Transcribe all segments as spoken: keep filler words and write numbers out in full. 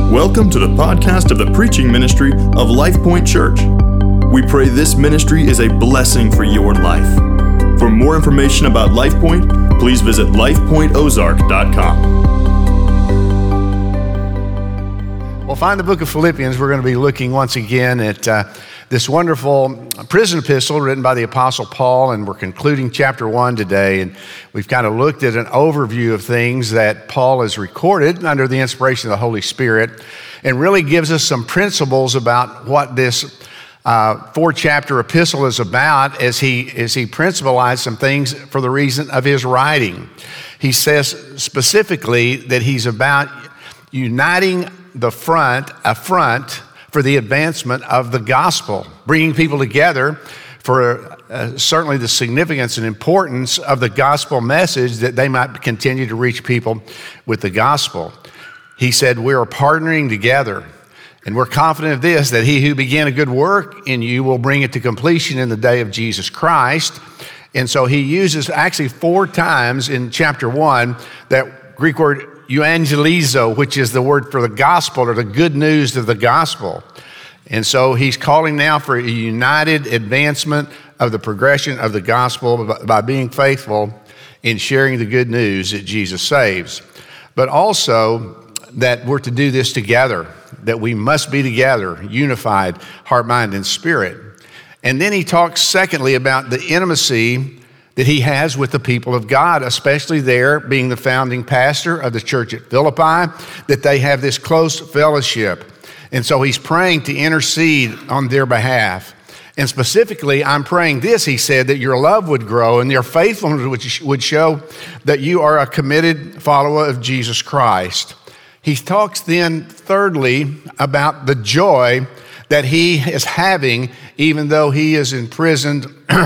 Welcome to the podcast of the preaching ministry of Life Point Church. We pray this ministry is a blessing for your life. For more information about Life Point, please visit life point ozark dot com. Well, find the book of Philippians. We're going to be looking once again at uh, this wonderful prison epistle written by the Apostle Paul, and we're concluding chapter one today. And we've kind of looked at an overview of things that Paul has recorded under the inspiration of the Holy Spirit, and really gives us some principles about what this uh, four-chapter epistle is about as he as he principalized some things for the reason of his writing. He says specifically that he's about uniting the front, a front for the advancement of the gospel, bringing people together for uh, certainly the significance and importance of the gospel message, that they might continue to reach people with the gospel. He said, we are partnering together, and we're confident of this, that he who began a good work in you will bring it to completion in the day of Jesus Christ. And so he uses actually four times in chapter one that Greek word euangelizo, which is the word for the gospel, or the good news of the gospel. And so he's calling now for a united advancement of the progression of the gospel by, by being faithful in sharing the good news that Jesus saves. But also that we're to do this together, that we must be together, unified, heart, mind, and spirit. And then he talks secondly about the intimacy that he has with the people of God, especially there being the founding pastor of the church at Philippi, that they have this close fellowship. And so he's praying to intercede on their behalf. And specifically, I'm praying this, he said, that your love would grow and your faithfulness would show that you are a committed follower of Jesus Christ. He talks then, thirdly, about the joy that he is having, even though he is imprisoned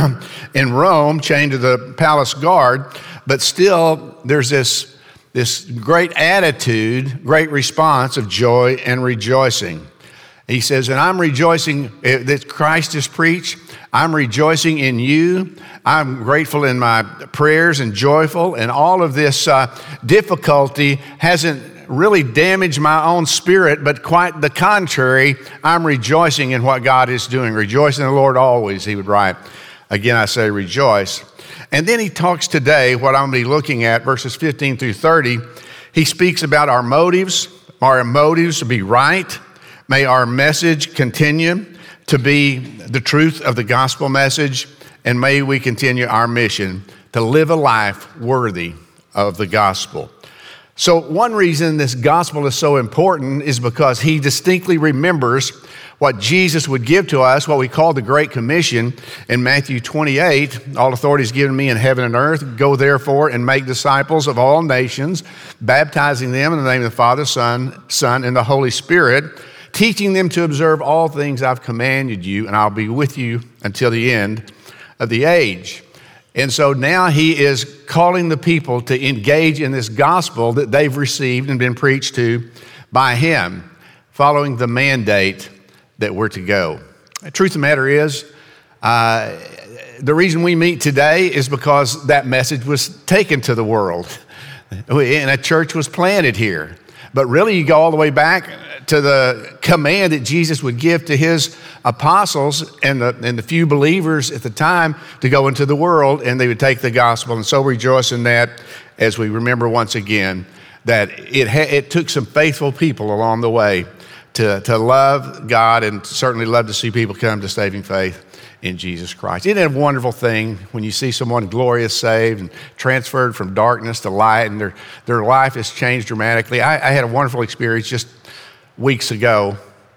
in Rome, chained to the palace guard, but still there's this, this great attitude, great response of joy and rejoicing. He says, and I'm rejoicing that Christ is preached. I'm rejoicing in you. I'm grateful in my prayers and joyful, and all of this uh, difficulty hasn't really damaged my own spirit, but quite the contrary. I'm rejoicing in what God is doing. Rejoice in the Lord always, he would write. Again, I say rejoice. And then he talks today, what I'm going to be looking at, verses fifteen through thirty. He speaks about our motives. Our motives to be right. May our message continue to be the truth of the gospel message. And may we continue our mission to live a life worthy of the gospel. So one reason this gospel is so important is because he distinctly remembers what Jesus would give to us, what we call the Great Commission in Matthew twenty-eight. All authority is given me in heaven and earth. Go therefore and make disciples of all nations, baptizing them in the name of the Father, Son, Son, and the Holy Spirit, teaching them to observe all things I've commanded you, and I'll be with you until the end of the age. And so now he is calling the people to engage in this gospel that they've received and been preached to by him, following the mandate that we're to go. The truth of the matter is, uh, the reason we meet today is because that message was taken to the world, and a church was planted here. But really, you go all the way back to the command that Jesus would give to his apostles and the, and the few believers at the time to go into the world, and they would take the gospel. And so rejoice in that as we remember once again that it ha- it took some faithful people along the way to, to love God, and certainly love to see people come to saving faith in Jesus Christ. Isn't it a wonderful thing when you see someone glorious saved and transferred from darkness to light, and their, their life has changed dramatically? I, I had a wonderful experience just weeks ago.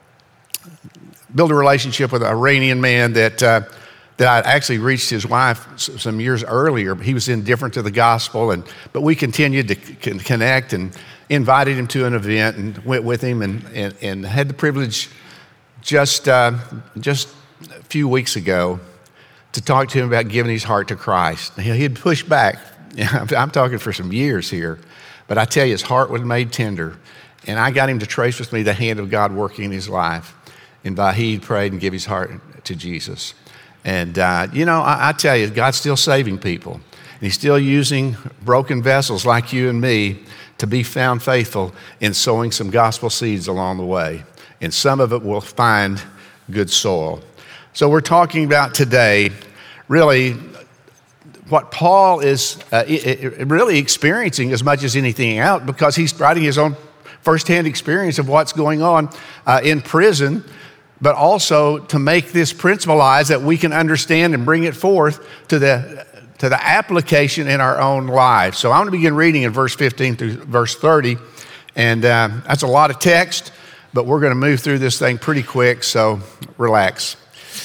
Built a relationship with an Iranian man that uh, that I'd actually reached his wife some years earlier. He was indifferent to the gospel, and but we continued to c- connect and invited him to an event and went with him, and and, and had the privilege just uh, just a few weeks ago to talk to him about giving his heart to Christ. He had pushed back. I'm talking for some years here, but I tell you, his heart was made tender, and I got him to trace with me the hand of God working in his life. And by he prayed and gave his heart to Jesus. And, uh, you know, I, I tell you, God's still saving people. And he's still using broken vessels like you and me to be found faithful in sowing some gospel seeds along the way. And some of it will find good soil. So we're talking about today really what Paul is uh, really experiencing as much as anything else, because he's writing his own firsthand experience of what's going on uh, in prison, but also to make this principalized that we can understand and bring it forth to the to the application in our own lives. So I'm going to begin reading in verse fifteen through verse thirty, and uh, that's a lot of text, but we're going to move through this thing pretty quick, so relax.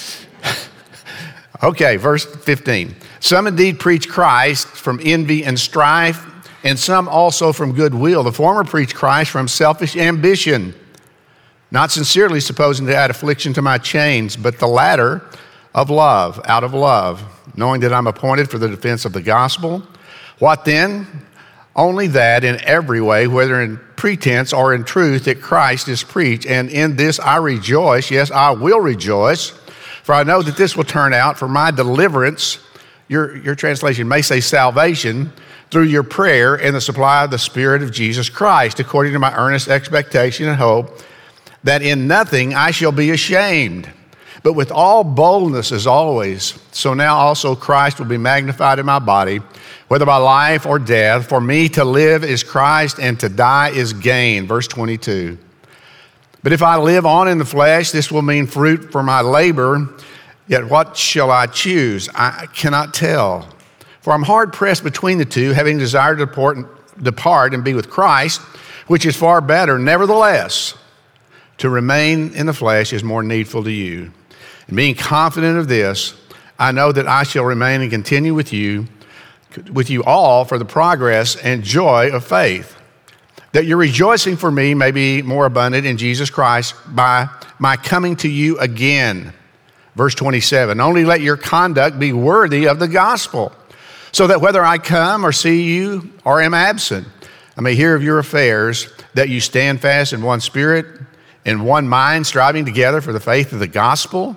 Okay, verse fifteen. Some indeed preach Christ from envy and strife, and some also from goodwill. The former preach Christ from selfish ambition, not sincerely supposing to add affliction to my chains, but the latter of love, out of love, knowing that I'm appointed for the defense of the gospel. What then? Only that in every way, whether in pretense or in truth, that Christ is preached. And in this I rejoice, yes, I will rejoice, for I know that this will turn out for my deliverance. Your, your translation may say salvation, through your prayer and the supply of the Spirit of Jesus Christ, according to my earnest expectation and hope, that in nothing I shall be ashamed, but with all boldness as always. So now also Christ will be magnified in my body, whether by life or death. For me to live is Christ, and to die is gain. Verse twenty-two. But if I live on in the flesh, this will mean fruit for my labor. Yet what shall I choose? I cannot tell. For I'm hard pressed between the two, having desired to depart, depart and be with Christ, which is far better. Nevertheless, to remain in the flesh is more needful to you. And being confident of this, I know that I shall remain and continue with you, with you all for the progress and joy of faith, that your rejoicing for me may be more abundant in Jesus Christ by my coming to you again. Verse twenty-seven, only let your conduct be worthy of the gospel, so that whether I come or see you or am absent, I may hear of your affairs, that you stand fast in one spirit, in one mind, striving together for the faith of the gospel,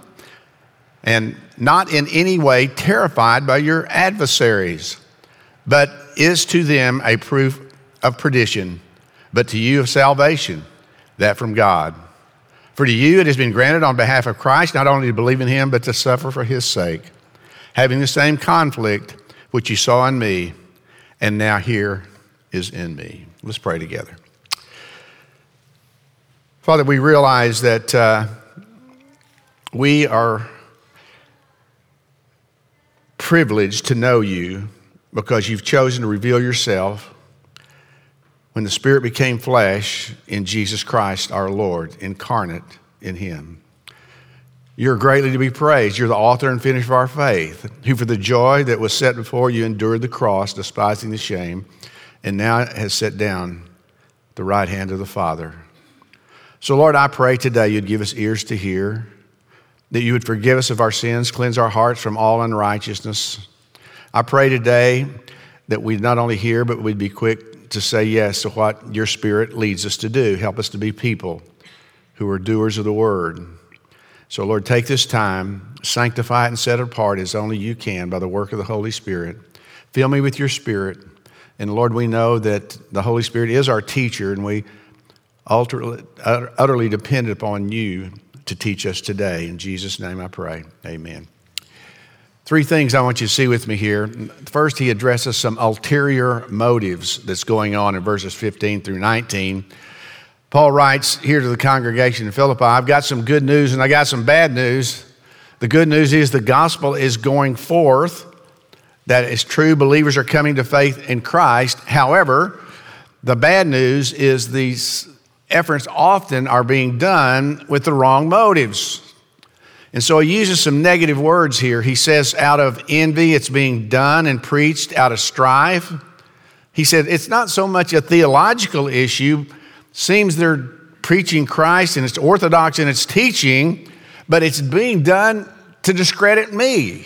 and not in any way terrified by your adversaries, but is to them a proof of perdition, but to you of salvation, that from God. For to you it has been granted on behalf of Christ, not only to believe in him, but to suffer for his sake, having the same conflict which you saw in me, and now here is in me. Let's pray together. Father, we realize that uh, we are privileged to know you because you've chosen to reveal yourself when the Spirit became flesh in Jesus Christ our Lord, incarnate in him. You're greatly to be praised. You're the author and finisher of our faith, who for the joy that was set before you endured the cross, despising the shame, and now has sat down at the right hand of the Father. So Lord, I pray today you'd give us ears to hear, that you would forgive us of our sins, cleanse our hearts from all unrighteousness. I pray today that we'd not only hear, but we'd be quick to say yes to what your Spirit leads us to do. Help us to be people who are doers of the word. So Lord, take this time, sanctify it and set it apart as only you can by the work of the Holy Spirit. Fill me with your Spirit. And Lord, we know that the Holy Spirit is our teacher, and we utterly, utterly depend upon you to teach us today. In Jesus' name I pray, amen. Three things I want you to see with me here. First, he addresses some ulterior motives that's going on in verses fifteen through nineteen. Paul writes here to the congregation in Philippi, I've got some good news and I got some bad news. The good news is the gospel is going forth. That is true. Believers are coming to faith in Christ. However, the bad news is these efforts often are being done with the wrong motives. And so he uses some negative words here. He says out of envy, it's being done and preached out of strife. He said it's not so much a theological issue. Seems they're preaching Christ and it's orthodox in its teaching, but it's being done to discredit me.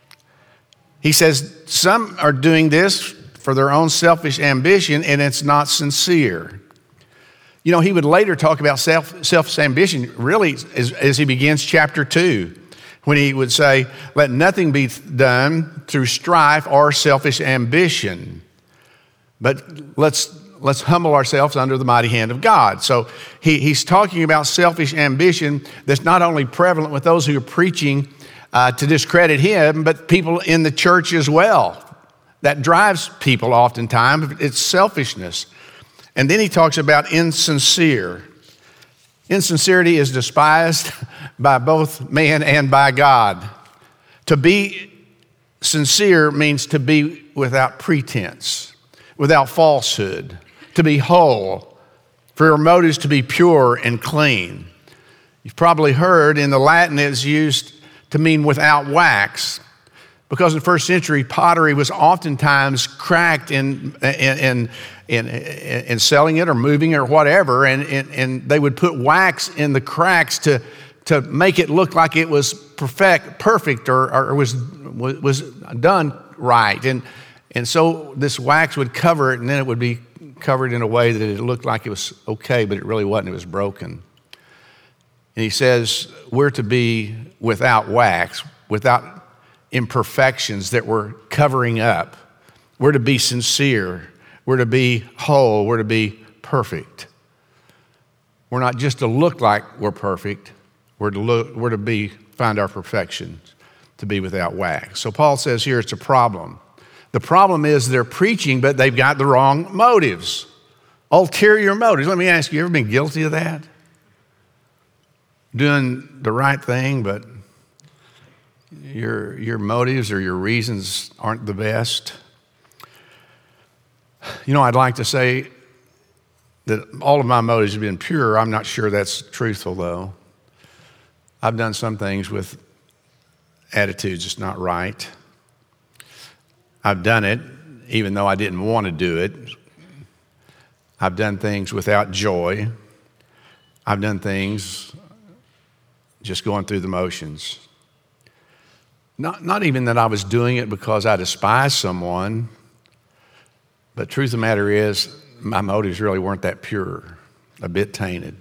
He says some are doing this for their own selfish ambition, and it's not sincere. You know, he would later talk about self, selfish ambition, really, as, as he begins chapter two, when he would say, let nothing be done through strife or selfish ambition. But let's let's humble ourselves under the mighty hand of God. So he, he's talking about selfish ambition that's not only prevalent with those who are preaching uh, to discredit him, but people in the church as well. That drives people oftentimes. It's selfishness. And then he talks about insincere. Insincerity is despised by both man and by God. To be sincere means to be without pretense, without falsehood, to be whole, for your motives to be pure and clean. You've probably heard in the Latin it's used to mean without wax, because in the first century, pottery was oftentimes cracked in, in, in, in, in selling it or moving it or whatever, and, and, and they would put wax in the cracks to, to make it look like it was perfect, perfect or, or was, was done right. And, and so this wax would cover it, and then it would be covered in a way that it looked like it was okay, but it really wasn't. It was broken. And he says we're to be without wax, without imperfections that we're covering up. We're to be sincere. We're to be whole. We're to be perfect. We're not just to look like we're perfect. We're to look, we're to be, find our perfection, to be without wax. So Paul says here it's a problem. The problem is they're preaching, but they've got the wrong motives. Ulterior motives. Let me ask you, you ever been guilty of that? Doing the right thing, but your, your motives or your reasons aren't the best. You know, I'd like to say that all of my motives have been pure. I'm not sure that's truthful, though. I've done some things with attitudes that's not right. I've done it even though I didn't want to do it. I've done things without joy. I've done things just going through the motions. Not, not even that I was doing it because I despise someone, but truth of the matter is, my motives really weren't that pure, a bit tainted.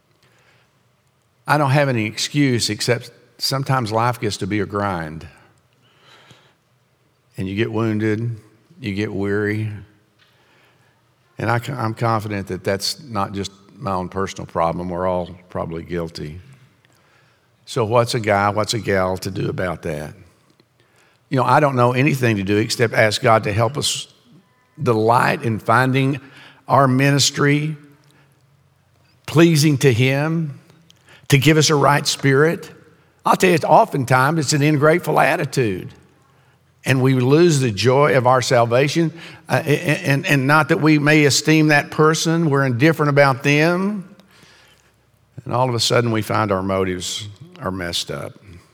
I don't have any excuse except sometimes life gets to be a grind. And you get wounded, you get weary. And I, I'm confident that that's not just my own personal problem. We're all probably guilty. So what's a guy, what's a gal to do about that? You know, I don't know anything to do except ask God to help us delight in finding our ministry pleasing to Him, to give us a right spirit. I'll tell you, oftentimes it's an ungrateful attitude. And we lose the joy of our salvation. Uh, and, and not that we may esteem that person, we're indifferent about them. And all of a sudden we find our motives are messed up.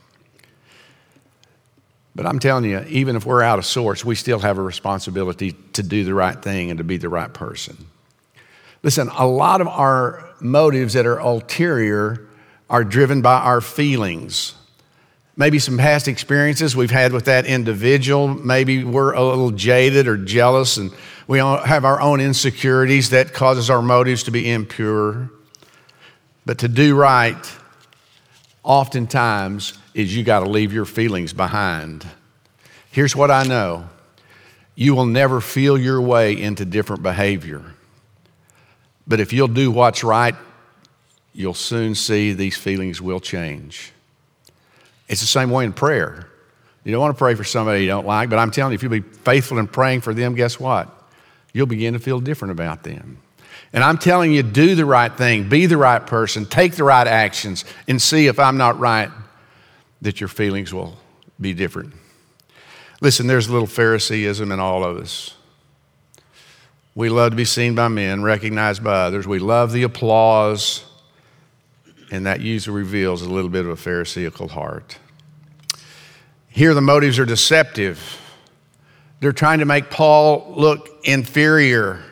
But I'm telling you, even if we're out of sorts, we still have a responsibility to do the right thing and to be the right person. Listen, a lot of our motives that are ulterior are driven by our feelings. Maybe some past experiences we've had with that individual. Maybe we're a little jaded or jealous, and we all have our own insecurities that causes our motives to be impure. But to do right, oftentimes, is you got to leave your feelings behind. Here's what I know. You will never feel your way into different behavior. But if you'll do what's right, you'll soon see these feelings will change. It's the same way in prayer. You don't want to pray for somebody you don't like, but I'm telling you, if you'll be faithful in praying for them, guess what? You'll begin to feel different about them. And I'm telling you, do the right thing, be the right person, take the right actions, and see if I'm not right, that your feelings will be different. Listen, there's a little Phariseeism in all of us. We love to be seen by men, recognized by others. We love the applause, and that usually reveals a little bit of a Pharisaical heart. Here the motives are deceptive. They're trying to make Paul look inferior.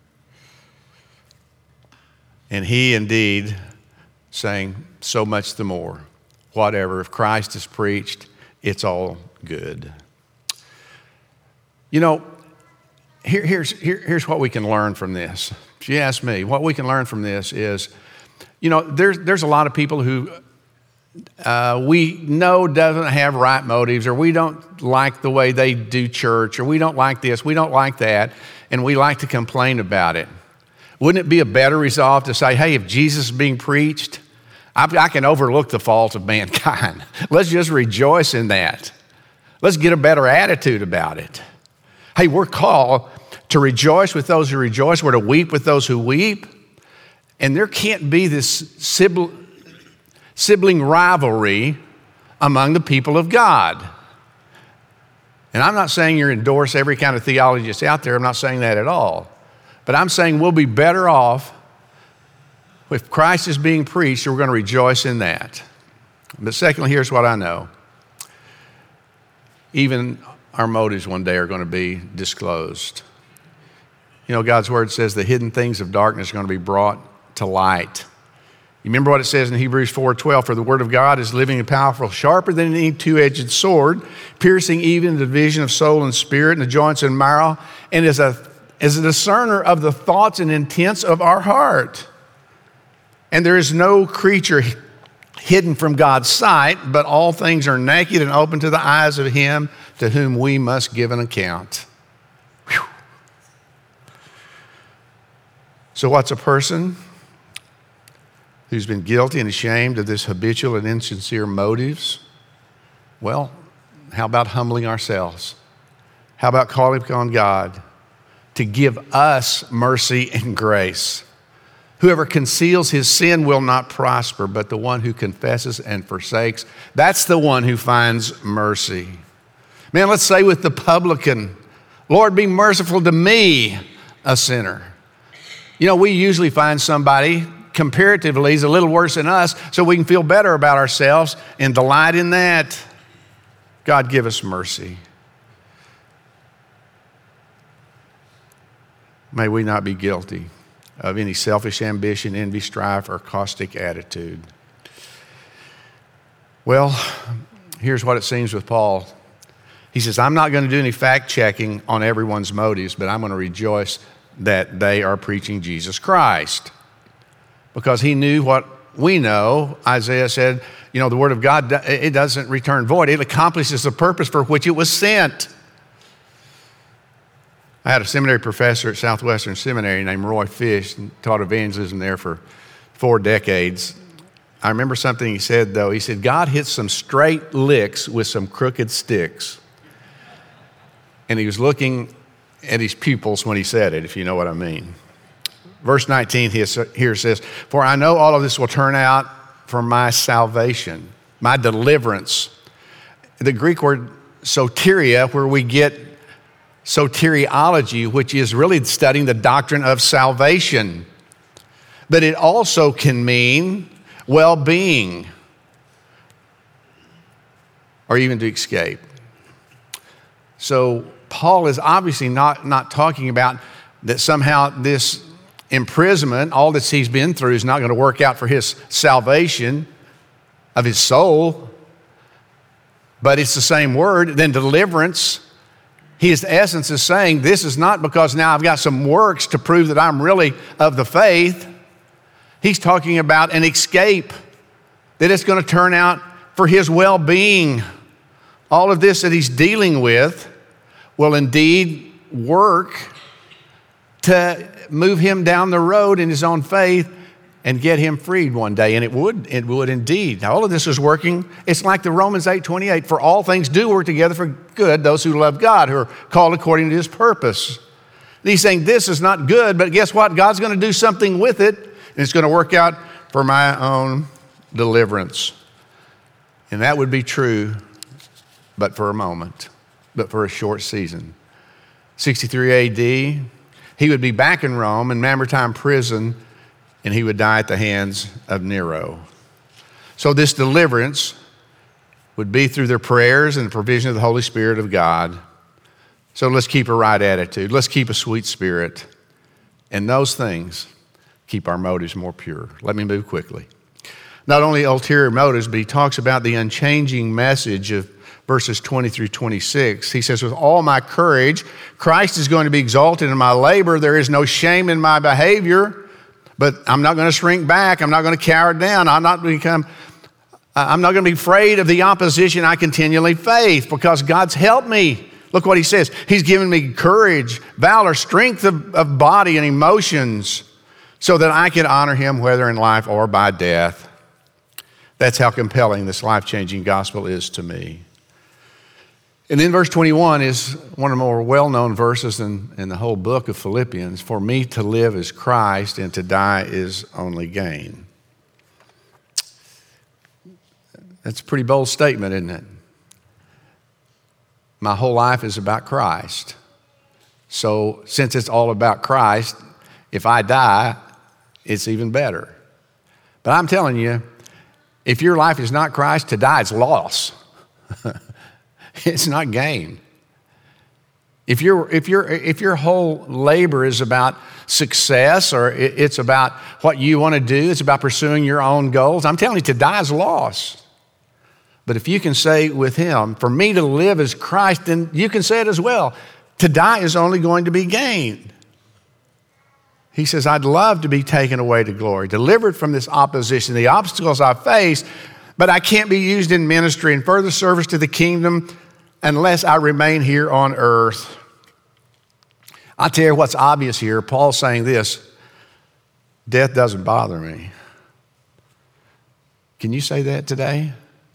And he indeed saying, so much the more. Whatever, if Christ is preached, it's all good. You know, here, here's, here, here's what we can learn from this. If you ask me, what we can learn from this is, you know, there's, there's a lot of people who uh, we know doesn't have right motives, or we don't like the way they do church, or we don't like this, we don't like that, and we like to complain about it. Wouldn't it be a better resolve to say, hey, if Jesus is being preached, I, I can overlook the faults of mankind. Let's just rejoice in that. Let's get a better attitude about it. Hey, we're called to rejoice with those who rejoice. We're to weep with those who weep. And there can't be this sibling, sibling rivalry among the people of God. And I'm not saying you endorse every kind of theology that's out there. I'm not saying that at all. But I'm saying we'll be better off if Christ is being preached, and we're going to rejoice in that. But secondly, here's what I know. Even our motives one day are going to be disclosed. You know, God's word says the hidden things of darkness are going to be brought to light. You remember what it says in Hebrews four twelve, for the word of God is living and powerful, sharper than any two-edged sword, piercing even the division of soul and spirit and the joints and marrow, and is a, is a discerner of the thoughts and intents of our heart. And there is no creature hidden from God's sight, but all things are naked and open to the eyes of him to whom we must give an account. Whew. So what's a person who's been guilty and ashamed of this habitual and insincere motives? Well, how about humbling ourselves? How about calling upon God to give us mercy and grace? Whoever conceals his sin will not prosper, but the one who confesses and forsakes, that's the one who finds mercy. Man, let's say with the publican, Lord, be merciful to me, a sinner. You know, we usually find somebody comparatively is a little worse than us so we can feel better about ourselves and delight in that. God, give us mercy. May we not be guilty of any selfish ambition, envy, strife, or caustic attitude. Well, here's what it seems with Paul. He says, I'm not going to do any fact-checking on everyone's motives, but I'm going to rejoice that they are preaching Jesus Christ. Because he knew what we know. Isaiah said, you know, the word of God, it doesn't return void. It accomplishes the purpose for which it was sent. I had a seminary professor at Southwestern Seminary named Roy Fish, and taught evangelism there for four decades. I remember something he said, though. He said, God hits some straight licks with some crooked sticks. And he was looking at his pupils when he said it, if you know what I mean. Verse nineteen here says, for I know all of this will turn out for my salvation, my deliverance. The Greek word soteria, where we get soteriology, which is really studying the doctrine of salvation. But it also can mean well-being or even to escape. So Paul is obviously not, not talking about that somehow this imprisonment, all that he's been through, is not going to work out for his salvation of his soul. But it's the same word. Then deliverance, his essence is saying this is not because now I've got some works to prove that I'm really of the faith. He's talking about an escape, that it's going to turn out for his well-being. All of this that he's dealing with will indeed work to move him down the road in his own faith and get him freed one day. And it would, it would indeed. All of this is working. It's like the Romans eight twenty-eight, for all things do work together for good, those who love God, who are called according to his purpose. And he's saying this is not good, but guess what? God's going to do something with it, and it's going to work out for my own deliverance. And that would be true, but for a moment, but for a short season. sixty-three A D, he would be back in Rome in Mamertine prison, and he would die at the hands of Nero. So this deliverance would be through their prayers and the provision of the Holy Spirit of God. So let's keep a right attitude. Let's keep a sweet spirit. And those things keep our motives more pure. Let me move quickly. Not only ulterior motives, but he talks about the unchanging message of verses twenty through twenty-six. He says, with all my courage, Christ is going to be exalted in my labor. There is no shame in my behavior, but I'm not going to shrink back. I'm not going to cower down. I'm not become, I'm not going to be afraid of the opposition I continually face because God's helped me. Look what he says. He's given me courage, valor, strength of, of body and emotions. so that I can honor him whether in life or by death. That's how compelling this life-changing gospel is to me. And then verse twenty-one is one of the more well-known verses in, in the whole book of Philippians. For me to live is Christ, and to die is only gain. That's a pretty bold statement, isn't it? My whole life is about Christ. So since it's all about Christ, if I die, it's even better. But I'm telling you, if your life is not Christ, to die is loss. It's not gain. If your if your if your whole labor is about success, or it's about what you want to do, it's about pursuing your own goals, I'm telling you, to die is loss. But if you can say with him, for me to live is Christ, then you can say it as well. To die is only going to be gain. He says, I'd love to be taken away to glory, delivered from this opposition, the obstacles I face, but I can't be used in ministry and further service to the kingdom unless I remain here on earth. I'll tell you what's obvious here. Paul's saying this, death doesn't bother me. Can you say that today?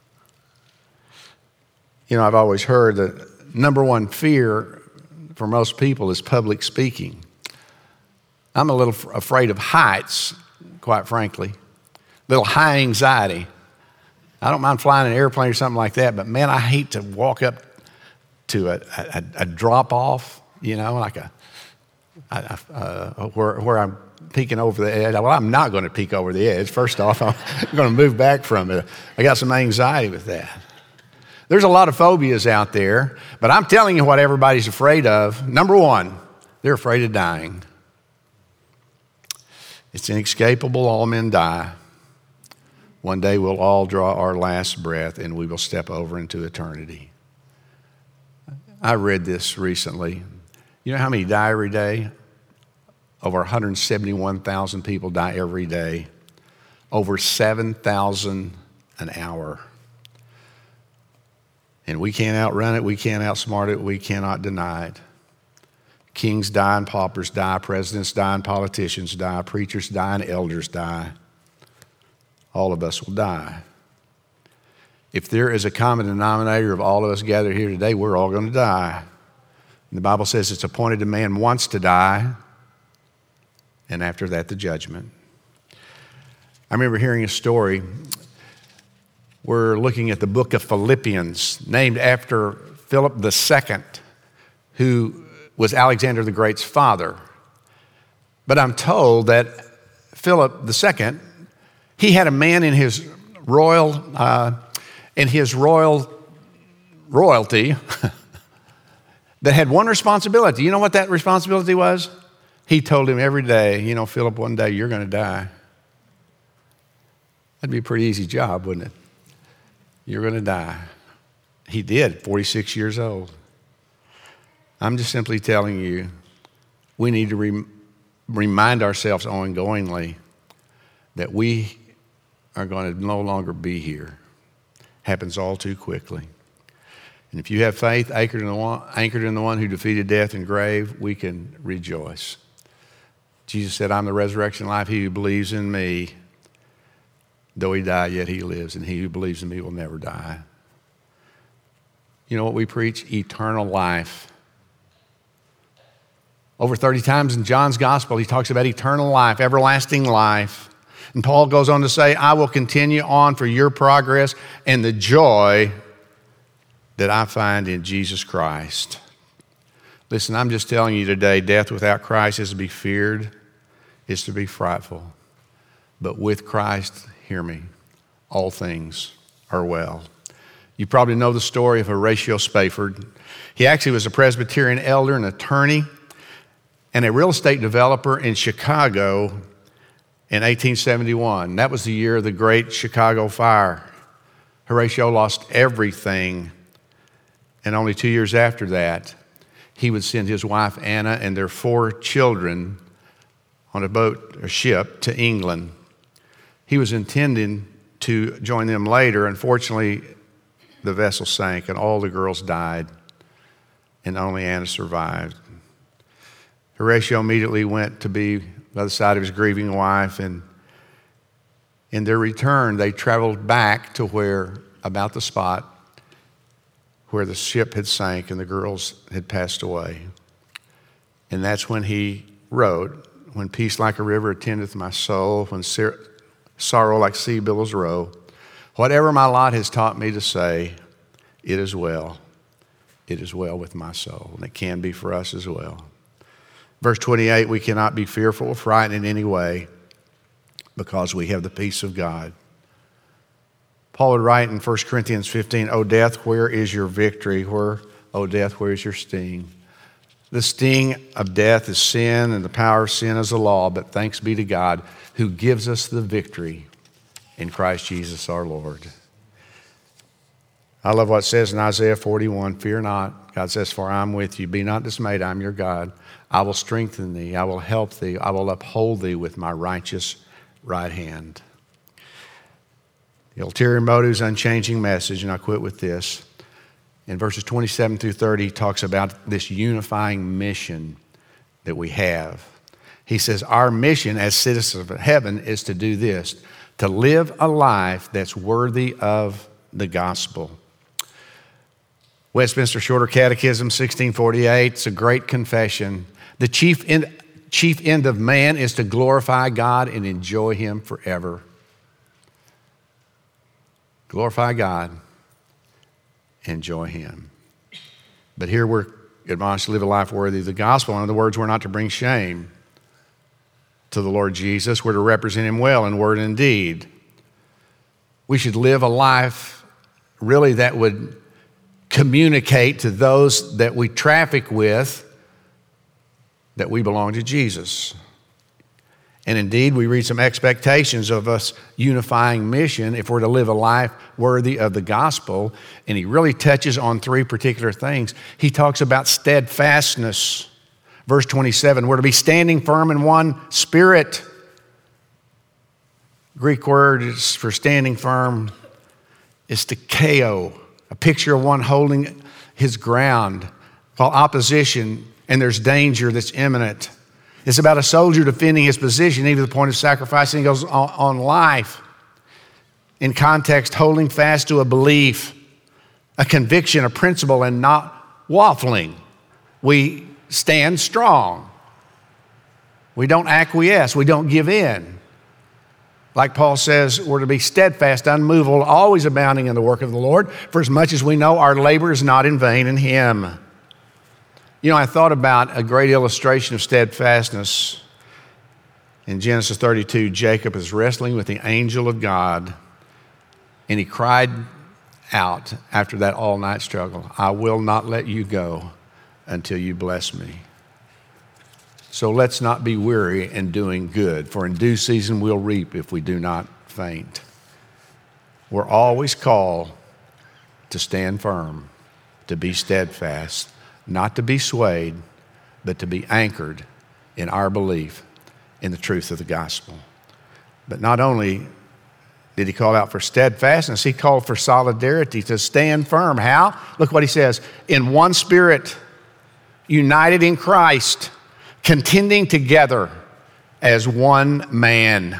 You know, I've always heard that number one fear for most people is public speaking. I'm a little afraid of heights, quite frankly. A little high anxiety. I don't mind flying an airplane or something like that, but man, I hate to walk up to a, a, a drop off, you know, like a, a, a where, where I'm peeking over the edge. Well, I'm not going to peek over the edge. First off, I'm going to move back from it. I got some anxiety with that. There's a lot of phobias out there, but I'm telling you what everybody's afraid of. Number one, they're afraid of dying. It's inescapable, all men die. One day we'll all draw our last breath and we will step over into eternity. I read this recently. You know how many die every day? Over one hundred seventy-one thousand people die every day. Over seven thousand an hour. And we can't outrun it, we can't outsmart it, we cannot deny it. Kings die and paupers die, presidents die and politicians die, preachers die and elders die. All of us will die. If there is a common denominator of all of us gathered here today, we're all going to die. And the Bible says it's appointed a man once to die, and after that, the judgment. I remember hearing a story. We're looking at the book of Philippians, named after Philip the Second, who was Alexander the Great's father. But I'm told that Philip the Second, he had a man in his royal, uh, in his royal royalty that had one responsibility. You know what that responsibility was? He told him every day, you know, Philip, one day you're going to die. That'd be a pretty easy job, wouldn't it? You're going to die. He did, forty-six years old. I'm just simply telling you, we need to re- remind ourselves ongoingly that we are going to no longer be here. Happens all too quickly. And if you have faith anchored in the one, anchored in the one who defeated death and grave, we can rejoice. Jesus said, I'm the resurrection and life. He who believes in me, though he die, yet he lives, and he who believes in me will never die. You know what we preach? Eternal life. Over thirty times in John's gospel, he talks about eternal life, everlasting life. And Paul goes on to say, I will continue on for your progress and the joy that I find in Jesus Christ. Listen, I'm just telling you today, death without Christ is to be feared, is to be frightful. But with Christ, hear me, all things are well. You probably know the story of Horatio Spafford. He actually was a Presbyterian elder and attorney and a real estate developer in Chicago in eighteen seventy-one. That was the year of the Great Chicago Fire. Horatio lost everything, and only two years after that, he would send his wife Anna and their four children on a boat, a ship, to England. He was intending to join them later. Unfortunately, the vessel sank and all the girls died, and only Anna survived. Horatio immediately went to be by the side of his grieving wife. And in their return, they traveled back to where, about the spot where the ship had sank and the girls had passed away. And that's when he wrote, when peace like a river attendeth my soul, when ser- sorrow like sea billows roll, whatever my lot has taught me to say, it is well. It is well with my soul. And it can be for us as well. Verse twenty-eight, we cannot be fearful or frightened in any way because we have the peace of God. Paul would write in First Corinthians fifteen, O death, where is your victory? Where, O death, where is your sting? The sting of death is sin, and the power of sin is the law, but thanks be to God who gives us the victory in Christ Jesus our Lord. I love what it says in Isaiah forty-one, fear not. God says, for I am with you. Be not dismayed, I am your God. I will strengthen thee. I will help thee. I will uphold thee with my righteous right hand. The ulterior motives, unchanging message, and I'll quit with this. In verses twenty-seven through thirty, he talks about this unifying mission that we have. He says, our mission as citizens of heaven is to do this, to live a life that's worthy of the gospel. Westminster Shorter Catechism, sixteen forty-eight, it's a great confession. The chief end, chief end of man is to glorify God and enjoy him forever. Glorify God, enjoy him. But here we're admonished to live a life worthy of the gospel. In other words, we're not to bring shame to the Lord Jesus. We're to represent him well in word and deed. We should live a life really that would communicate to those that we traffic with that we belong to Jesus. And indeed, we read some expectations of us unifying mission if we're to live a life worthy of the gospel. And he really touches on three particular things. He talks about steadfastness. Verse twenty-seven, we're to be standing firm in one spirit. Greek word is for standing firm is stikeo, a picture of one holding his ground while opposition and there's danger that's imminent. It's about a soldier defending his position, even to the point of sacrificing he goes on, on life. In context, holding fast to a belief, a conviction, a principle, and not waffling. We stand strong. We don't acquiesce. We don't give in. Like Paul says, we're to be steadfast, unmovable, always abounding in the work of the Lord, for as much as we know our labor is not in vain in him. You know, I thought about a great illustration of steadfastness. In Genesis thirty-two, Jacob is wrestling with the angel of God, and he cried out after that all-night struggle, I will not let you go until you bless me. So let's not be weary in doing good, for in due season we'll reap if we do not faint. We're always called to stand firm, to be steadfast, not to be swayed, but to be anchored in our belief in the truth of the gospel. But not only did he call out for steadfastness, he called for solidarity, to stand firm. How? Look what he says, in one spirit, united in Christ, contending together as one man.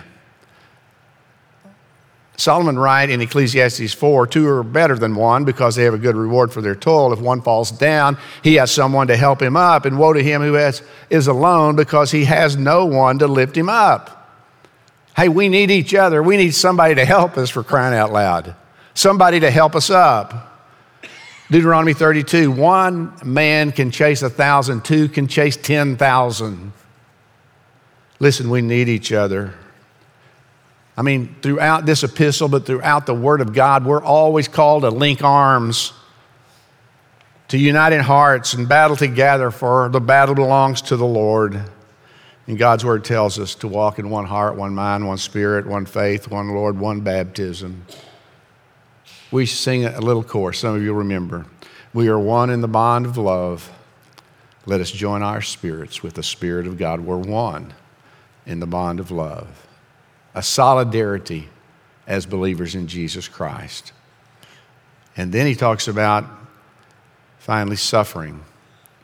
Solomon writes in Ecclesiastes four, two are better than one because they have a good reward for their toil. If one falls down, he has someone to help him up. And woe to him who has, is alone because he has no one to lift him up. Hey, we need each other. We need somebody to help us, for crying out loud. Somebody to help us up. Deuteronomy thirty-two, one man can chase a thousand, two can chase ten thousand. Listen, we need each other. I mean, throughout this epistle, but throughout the Word of God, we're always called to link arms, to unite in hearts and battle together, for the battle belongs to the Lord. And God's Word tells us to walk in one heart, one mind, one spirit, one faith, one Lord, one baptism. We sing a little chorus, some of you remember. We are one in the bond of love. Let us join our spirits with the Spirit of God. We're one in the bond of love. A solidarity as believers in Jesus Christ. And then he talks about finally suffering.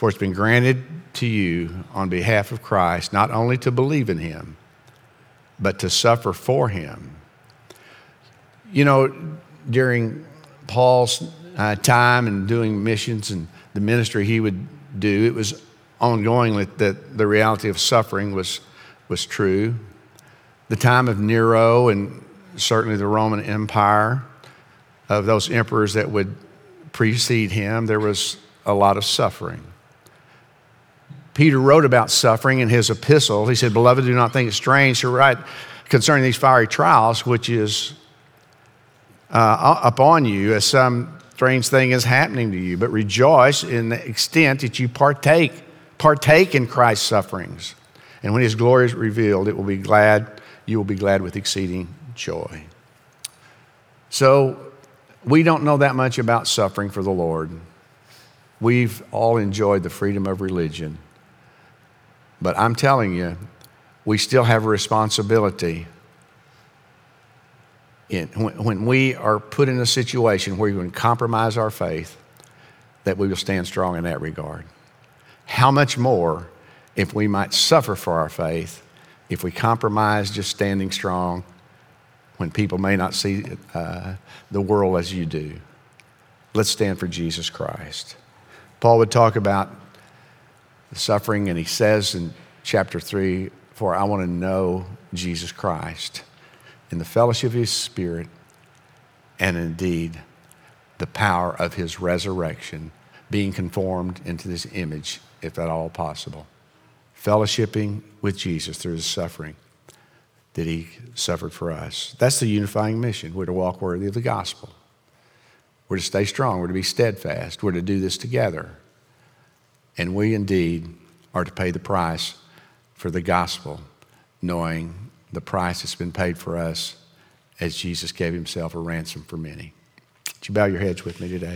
For it's been granted to you on behalf of Christ, not only to believe in him, but to suffer for him. You know, during Paul's uh, time and doing missions and the ministry he would do, it was ongoing that the reality of suffering was, was true. The time of Nero and certainly the Roman Empire, of those emperors that would precede him, there was a lot of suffering. Peter wrote about suffering in his epistle. He said, "Beloved, do not think it strange to write concerning these fiery trials, which is uh, upon you, as some strange thing is happening to you, but rejoice in the extent that you partake, partake in Christ's sufferings. And when his glory is revealed, it will be glad, you will be glad with exceeding joy." So we don't know that much about suffering for the Lord. We've all enjoyed the freedom of religion. But I'm telling you, we still have a responsibility in, when, when we are put in a situation where we can compromise our faith, that we will stand strong in that regard. How much more if we might suffer for our faith, if we compromise just standing strong when people may not see uh, the world as you do. Let's stand for Jesus Christ. Paul would talk about the suffering, and he says in chapter three, "For I want to know Jesus Christ in the fellowship of his Spirit, and indeed the power of his resurrection, being conformed into this image, if at all possible." Fellowshipping with Jesus through his suffering that he suffered for us. That's the unifying mission. We're to walk worthy of the gospel. We're to stay strong. We're to be steadfast. We're to do this together. And we indeed are to pay the price for the gospel, knowing the price that's been paid for us as Jesus gave himself a ransom for many. Would you bow your heads with me today?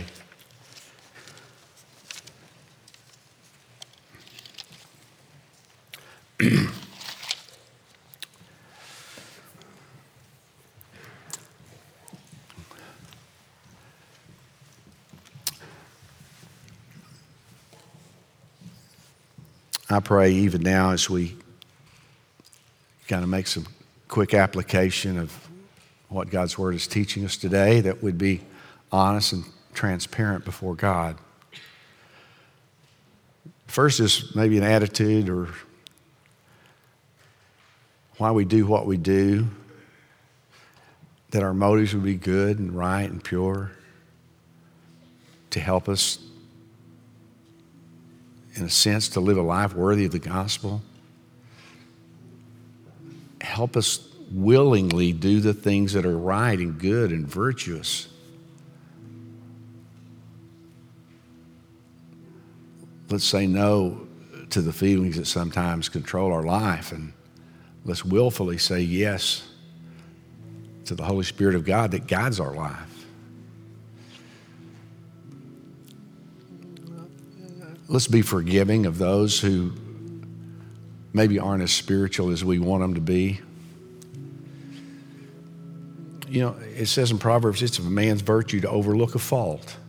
I pray even now as we kind of make some quick application of what God's Word is teaching us today, that we'd be honest and transparent before God. First is maybe an attitude or why we do what we do, that our motives would be good and right and pure to help us, in a sense, to live a life worthy of the gospel. Help us willingly do the things that are right and good and virtuous. Let's say no to the feelings that sometimes control our life, and let's willfully say yes to the Holy Spirit of God that guides our life. Let's be forgiving of those who maybe aren't as spiritual as we want them to be. You know, it says in Proverbs, it's a man's virtue to overlook a fault.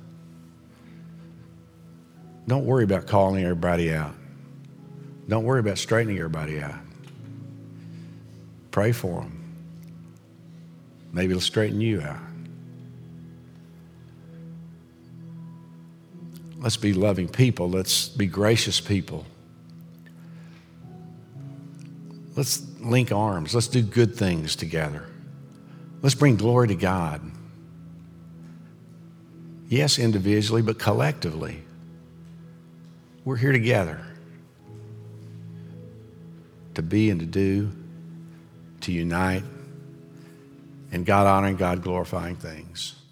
Don't worry about calling everybody out. Don't worry about straightening everybody out. Pray for them. Maybe it'll straighten you out. Let's be loving people. Let's be gracious people. Let's link arms. Let's do good things together. Let's bring glory to God. Yes, individually, but collectively. We're here together to be and to do, to unite, and God honoring, God glorifying things.